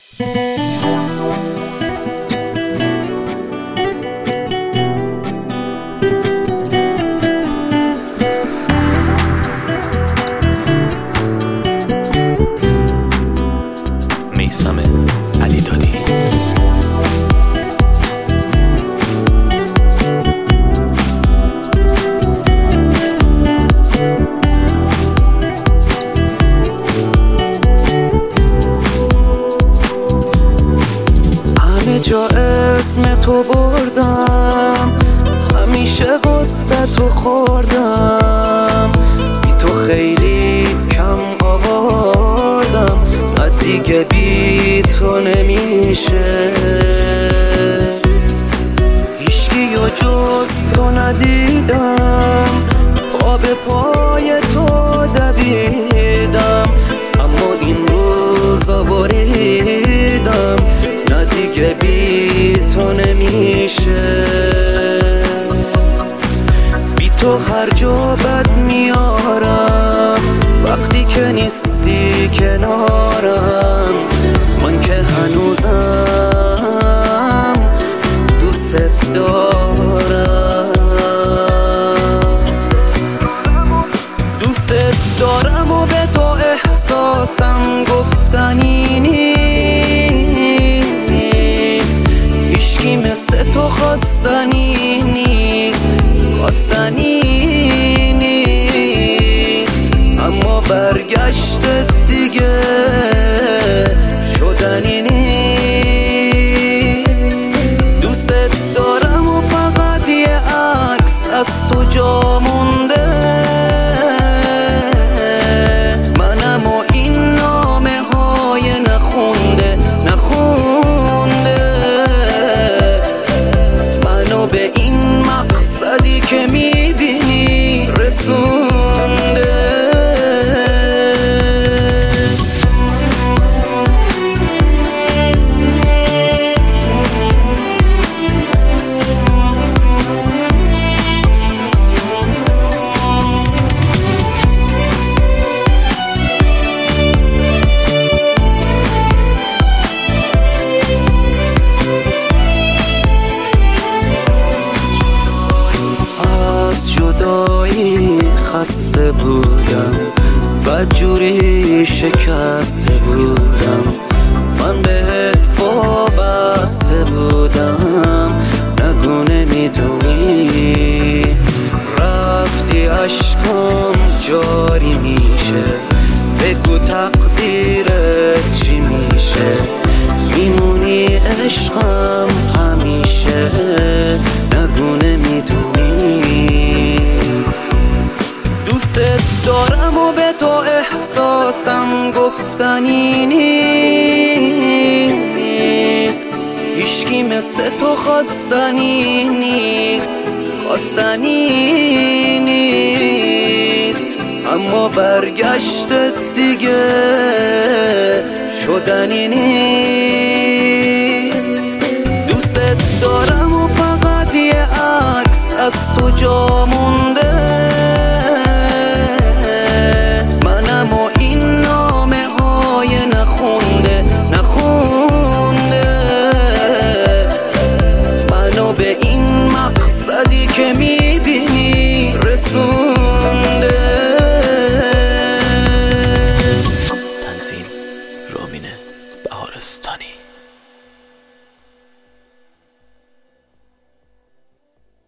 میثم علیدادی. همه جا اسم تو بردم، همیشه غصه تو خوردم، بی تو خیلی کم آوردم، نه دیگه بی تو نمیشه. هیچکی و جز تو ندیدم، پا به پای تو دویدم، اما این روزا بریدم، نه دیگه بی تو نمیشه. بی تو هر جا بد میارم، وقتی که نیستی کنارم، من که هنوزم دوست دارم. دوست دارم و به تو احساسم گفتنی نیست، هیچکی مثل تو خواستنی نیست، خواستنی نیست، اما برگشت دیگه شدنی نیست. دوست دارم و فقط یه عکس از تو جا مونده، منم و این نامه های نخونده، منو به این مقصدی که میبینی رسونده. خسته بودم، بدجوری شکسته بودم، من بهت وابسته بودم، نگو نمیدونی. رفتی عشقم جاری میشه، بگو تقدیرت چی میشه، میمونی عشقم همیشه، نگو نمیدونی. دوست دارم و به تو احساسم گفتنی نیست، هیچکی مثل تو خواستنی نیست، خواستنی نیست، اما برگشت دیگه شدنی نیست. دوست دارم و فقط یه عکس از تو جا مونده، منم و این نامه های نخونده، منو به این مقصدی که میبینی رسونده. تنظیم رامین بهارستانی.